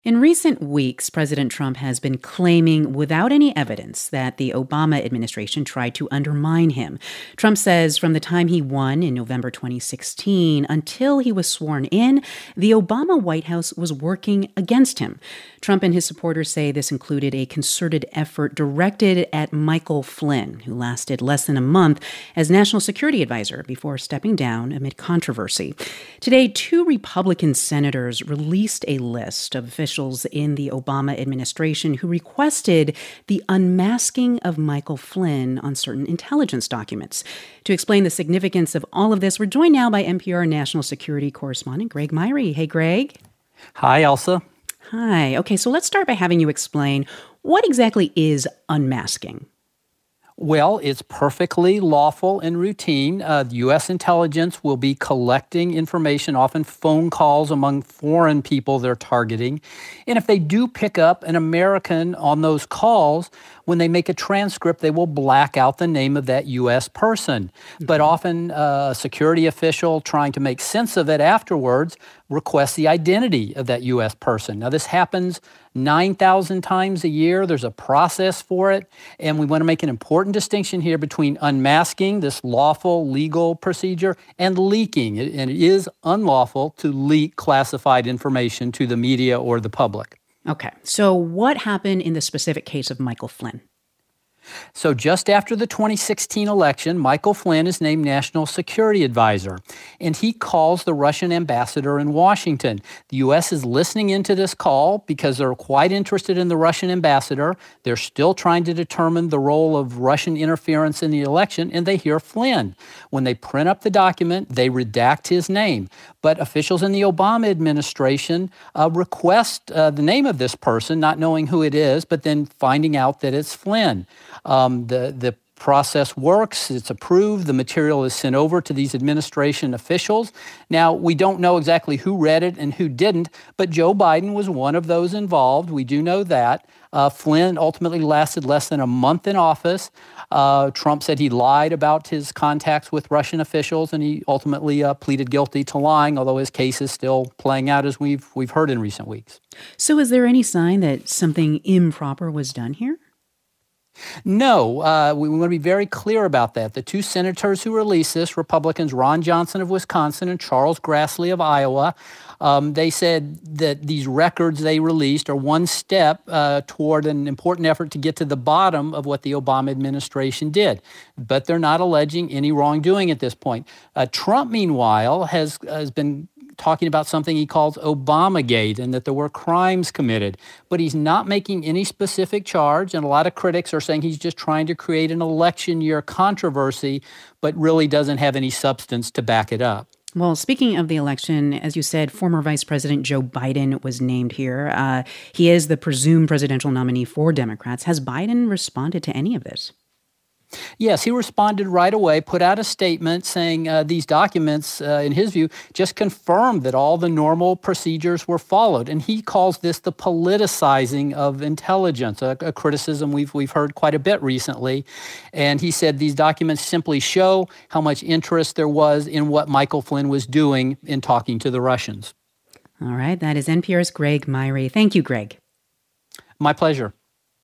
In recent weeks, President Trump has been claiming without any evidence that the Obama administration tried to undermine him. Trump says from the time he won in November 2016 until he was sworn in, the Obama White House was working against him. Trump and his supporters say this included a concerted effort directed at Michael Flynn, who lasted less than a month as National Security Advisor before stepping down amid controversy. Today, two Republican senators released a list of officials in the Obama administration who requested the unmasking of Michael Flynn on certain intelligence documents. To explain the significance of all of this, we're joined now by NPR national security correspondent Greg Myre. Hey, Greg. Hi, Elsa. Hi. Okay, so let's start by having you explain what exactly is unmasking. Well, it's perfectly lawful and routine. The U.S. intelligence will be collecting information, often phone calls among foreign people they're targeting. And if they do pick up an American on those calls, when they make a transcript, they will black out the name of that U.S. person. But often a security official trying to make sense of it afterwards requests the identity of that U.S. person. Now, this happens 9,000 times a year. There's a process for it. And we want to make an important distinction here between unmasking, this lawful legal procedure, and leaking. And it is unlawful to leak classified information to the media or the public. Okay, so what happened in the specific case of Michael Flynn? So just after the 2016 election, Michael Flynn is named National Security Advisor, and he calls the Russian ambassador in Washington. The U.S. is listening into this call because they're quite interested in the Russian ambassador. They're still trying to determine the role of Russian interference in the election, and they hear Flynn. When they print up the document, they redact his name. But officials in the Obama administration request the name of this person, not knowing who it is, but then finding out that it's Flynn. The process works, it's approved, the material is sent over to these administration officials. Now, we don't know exactly who read it and who didn't, but Joe Biden was one of those involved. We do know that. Flynn ultimately lasted less than a month in office. Trump said he lied about his contacts with Russian officials, and he ultimately pleaded guilty to lying, although his case is still playing out as we've heard in recent weeks. So is there any sign that something improper was done here? No, we want to be very clear about that. The two senators who released this, Republicans Ron Johnson of Wisconsin and Charles Grassley of Iowa, they said that these records they released are one step toward an important effort to get to the bottom of what the Obama administration did. But they're not alleging any wrongdoing at this point. Trump, meanwhile, has been talking about something he calls Obamagate and that there were crimes committed. But he's not making any specific charge, and a lot of critics are saying he's just trying to create an election year controversy, but really doesn't have any substance to back it up. Well, speaking of the election, as you said, former Vice President Joe Biden was named here. He is the presumed presidential nominee for Democrats. Has Biden responded to any of this? Yes, he responded right away, put out a statement saying these documents, in his view, just confirmed that all the normal procedures were followed. And he calls this the politicizing of intelligence, a criticism we've heard quite a bit recently. And he said these documents simply show how much interest there was in what Michael Flynn was doing in talking to the Russians. All right, that is NPR's Greg Myre. Thank you, Greg. My pleasure.